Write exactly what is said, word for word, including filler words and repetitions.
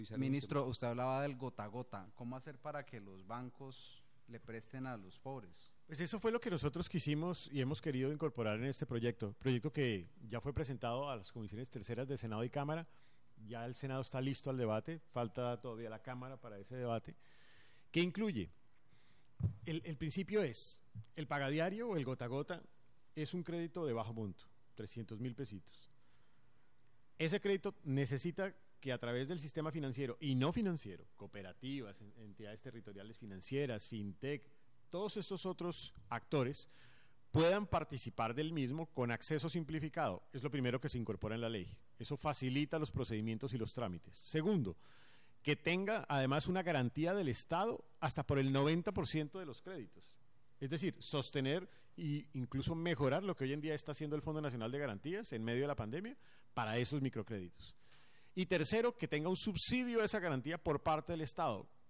Ministro, usted hablaba del gota a gota. ¿Cómo hacer para que los bancos le presten a los pobres? Pues eso fue lo que nosotros quisimos y hemos querido incorporar en este proyecto. Proyecto que ya fue presentado a las comisiones terceras de Senado y Cámara. Ya el Senado está listo al debate. Falta todavía la Cámara para ese debate. ¿Qué incluye? El, el principio es, el pagadiario o el gota a gota es un crédito de bajo monto, trescientos mil pesitos. Ese crédito necesita que a través del sistema financiero y no financiero, cooperativas, entidades territoriales financieras, fintech, todos estos otros actores puedan participar del mismo con acceso simplificado. Es lo primero que se incorpora en la ley. Eso facilita los procedimientos y los trámites. Segundo, que tenga además una garantía del Estado hasta por el noventa por ciento de los créditos. Es decir, sostener e incluso mejorar lo que hoy en día está haciendo el Fondo Nacional de Garantías en medio de la pandemia para esos microcréditos. Y tercero, que tenga un subsidio de esa garantía por parte del Estado.